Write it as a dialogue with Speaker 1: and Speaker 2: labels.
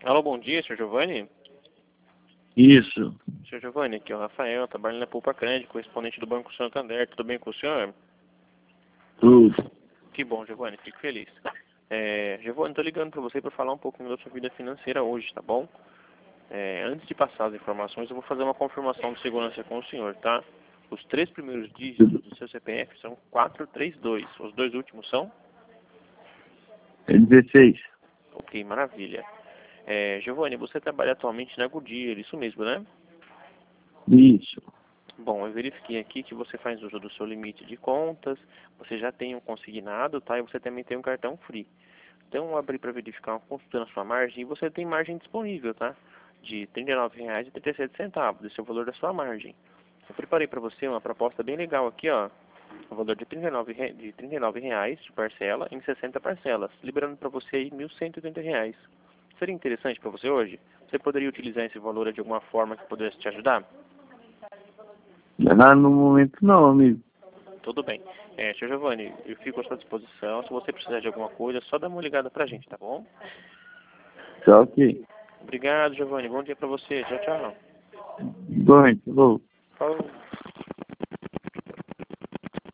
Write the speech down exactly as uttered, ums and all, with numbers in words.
Speaker 1: Alô, bom dia, senhor Giovanni.
Speaker 2: Isso.
Speaker 1: senhor Giovanni, aqui é o Rafael, trabalho na Poupa Crédito, correspondente do Banco Santander. Tudo bem com o senhor?
Speaker 2: Tudo.
Speaker 1: Que bom, Giovanni, fico feliz. É, Giovanni, estou ligando para você para falar um pouquinho da sua vida financeira hoje, tá bom? É, antes de passar as informações, eu vou fazer uma confirmação de segurança com o senhor, tá? Os três primeiros dígitos do seu C P F são quatro três dois. Os dois últimos são?
Speaker 2: É dezesseis.
Speaker 1: Ok, maravilha. É, Giovanni, você trabalha atualmente na Goodyear, isso mesmo, né?
Speaker 2: Isso.
Speaker 1: Bom, eu verifiquei aqui que você faz uso do seu limite de contas, você já tem um consignado, tá? E você também tem um cartão free. Então, eu abri para verificar, consultando a sua margem, e você tem margem disponível, tá? De trinta e nove reais e trinta e sete centavos, esse é o valor da sua margem. Eu preparei para você uma proposta bem legal aqui, ó. O valor de trinta e nove, re- de trinta e nove reais de parcela em sessenta parcelas, liberando para você aí mil cento e oitenta reais. Seria interessante para você hoje? Você poderia utilizar esse valor de alguma forma que pudesse te ajudar?
Speaker 2: Ah, no momento não, amigo.
Speaker 1: Tudo bem. É, senhor Giovanni, eu fico à sua disposição. Se você precisar de alguma coisa, é só dá uma ligada pra gente, tá bom?
Speaker 2: Tá ok.
Speaker 1: Obrigado, Giovanni. Bom dia pra você. Tchau, tchau.
Speaker 2: Bom, falou.
Speaker 1: Falou.